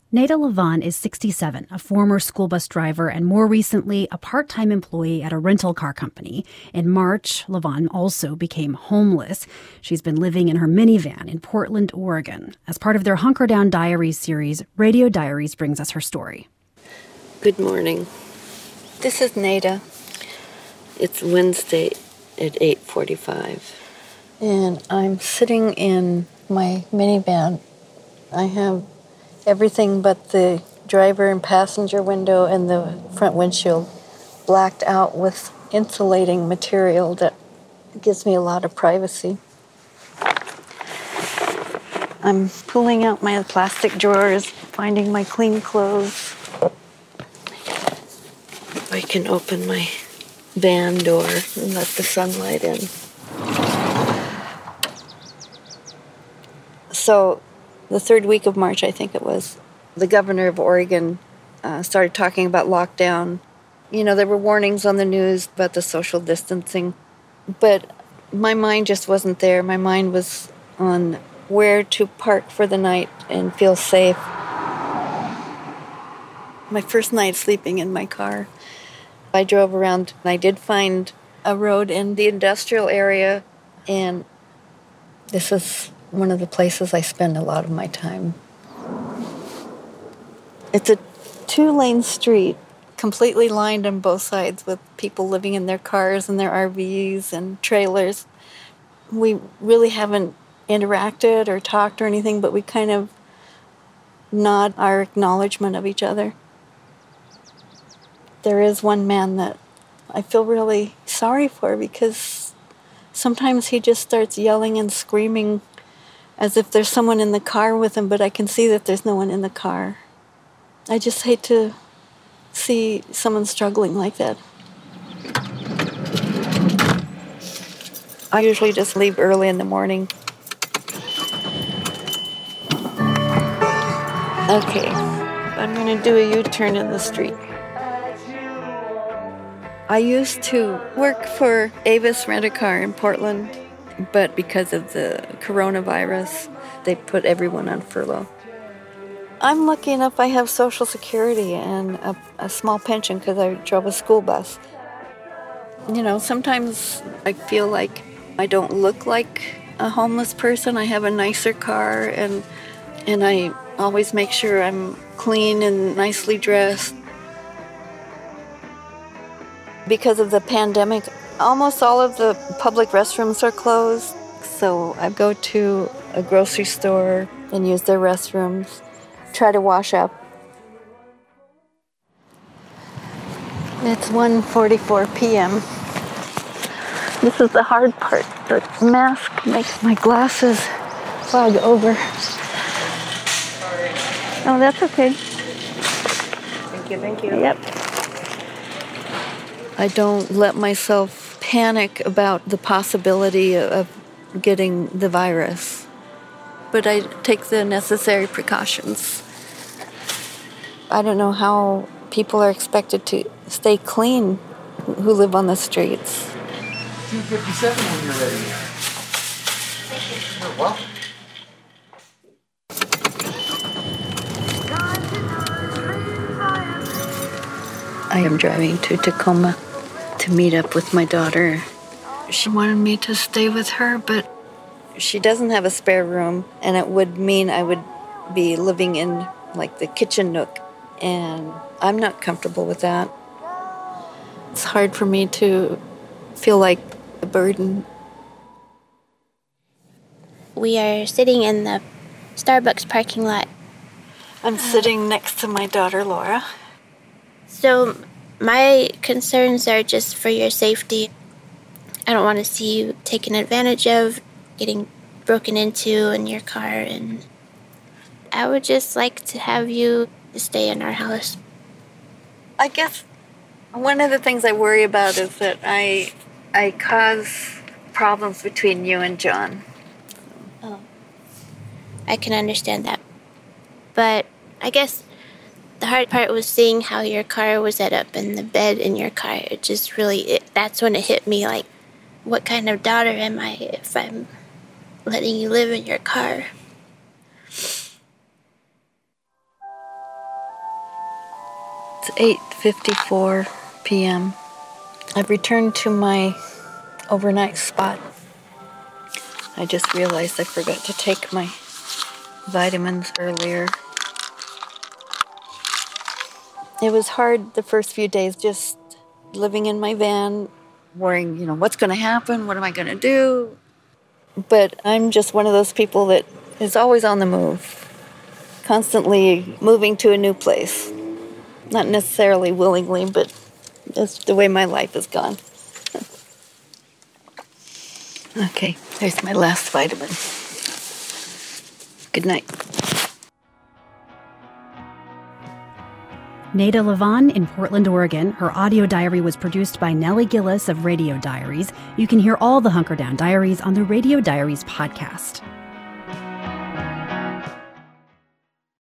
Nada Levon is 67, a former school bus driver and more recently a part-time employee at a rental car company. In March, Levon also became homeless. She's been living in her minivan in Portland, Oregon. As part of their Hunker Down Diaries series, Radio Diaries brings us her story. Good morning. This is Nada. It's Wednesday at 8:45. And I'm sitting in my minivan. I have everything but the driver and passenger window and the front windshield blacked out with insulating material that gives me a lot of privacy. I'm pulling out my plastic drawers, finding my clean clothes. I can open my van door and let the sunlight in. So, the third week of March, I think it was, the governor of Oregon started talking about lockdown. You know, there were warnings on the news about the social distancing, but my mind just wasn't there. My mind was on where to park for the night and feel safe. My first night sleeping in my car, I drove around and I did find a road in the industrial area, and this is one of the places I spend a lot of my time. It's a 2-lane street, completely lined on both sides with people living in their cars and their RVs and trailers. We really haven't interacted or talked or anything, but we kind of nod our acknowledgement of each other. There is one man that I feel really sorry for because sometimes he just starts yelling and screaming as if there's someone in the car with him, but I can see that there's no one in the car. I just hate to see someone struggling like that. I usually just leave early in the morning. Okay, I'm going to do a U-turn in the street. I used to work for Avis Rent-A-Car in Portland, but because of the coronavirus, they put everyone on furlough. I'm lucky enough I have Social Security and a small pension because I drove a school bus. You know, sometimes I feel like I don't look like a homeless person. I have a nicer car, and I always make sure I'm clean and nicely dressed. Because of the pandemic, almost all of the public restrooms are closed. So I go to a grocery store and use their restrooms, try to wash up. It's 1:44 p.m. This is the hard part. The mask makes my glasses fog over. Oh, that's okay. Thank you. Yep. I don't let myself panic about the possibility of getting the virus, but I take the necessary precautions. I don't know how people are expected to stay clean who live on the streets. 2:57 when you're ready. You're welcome. I am driving to Tacoma to meet up with my daughter. She wanted me to stay with her, but she doesn't have a spare room, and it would mean I would be living in like the kitchen nook, and I'm not comfortable with that. It's hard for me to feel like a burden. We are sitting in the Starbucks parking lot. I'm sitting next to my daughter, Laura. So my concerns are just for your safety. I don't want to see you taken advantage of, getting broken into in your car, and I would just like to have you stay in our house. I guess one of the things I worry about is that I cause problems between you and John. Oh, I can understand that. But I guess the hard part was seeing how your car was set up and the bed in your car. It just really, that's when it hit me, like, what kind of daughter am I if I'm letting you live in your car? It's 8:54 p.m. I've returned to my overnight spot. I just realized I forgot to take my vitamins earlier. It was hard the first few days just living in my van, worrying, what's going to happen? What am I going to do? But I'm just one of those people that is always on the move, constantly moving to a new place. Not necessarily willingly, but that's the way my life has gone. Okay, there's my last vitamin. Good night. Nada Lavon in Portland, Oregon. Her audio diary was produced by Nellie Gillis of Radio Diaries. You can hear all the Hunker Down Diaries on the Radio Diaries podcast.